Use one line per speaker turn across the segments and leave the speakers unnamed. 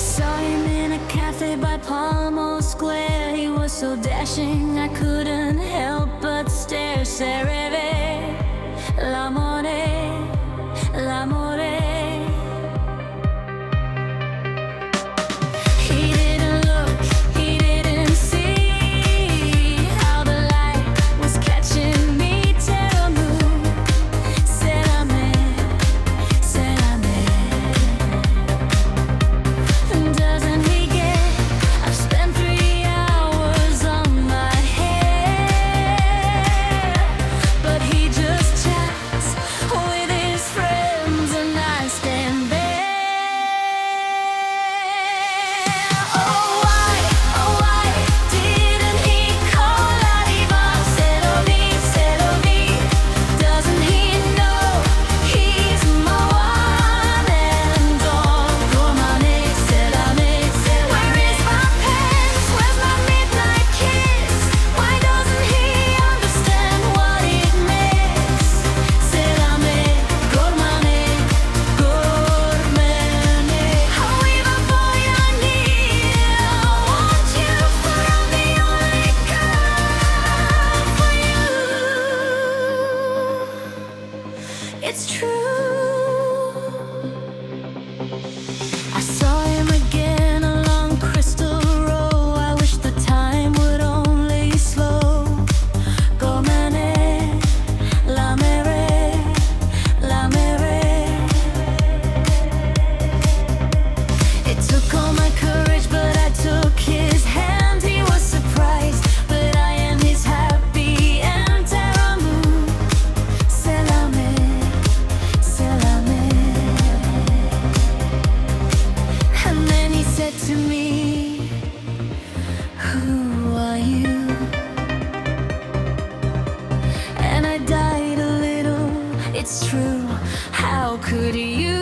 Saw him in a cafe by Palmo Square. He was so dashing, I couldn't help but stare. Se rêve l'amore, l'amore. He didn't look, he didn't see how the light was catching me. Tell c'est la mer, c'est la mer. Doesn't he get? I've spent 3 hours on my hair, but he just chats with his friends and I stand there. Oh why didn't he call la diva? C'est la vie. Doesn't he know he's my one and all? Romane, c'est la mer. Where is my pants? Where's my midnight kiss? Why doesn't he understand what it means? C'est la mer, Gormane, Gormane. However, boy, I need, I want you, for I'm the only girl for you. It's true. I saw him again along Crystal Row. I wish the time would only slow. Gormane, la mere, la mere. It took all my courage, but I took his hand. He was surprised, but I am his happy and amour. C'est la mer, c'est la mer. And then he said to me, who are you? And I died a little, it's true. How could you?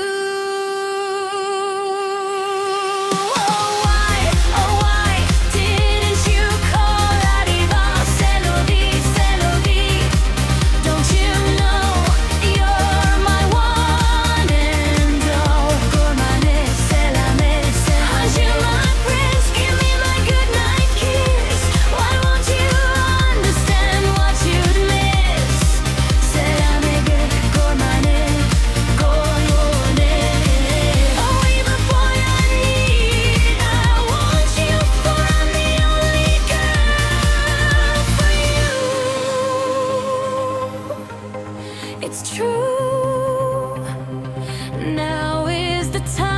Oh why didn't you call la diva? C'est la vie. Don't you know you're my one and all? Gormane, c'est la mer. Aren't you my prince? Give me my goodnight kiss. Why won't you understand what you'd miss? C'est la mer, Gormane, Gormane. Oh, even boy, I need, I want you, for I'm the only girl for you. It's true. Now is the time.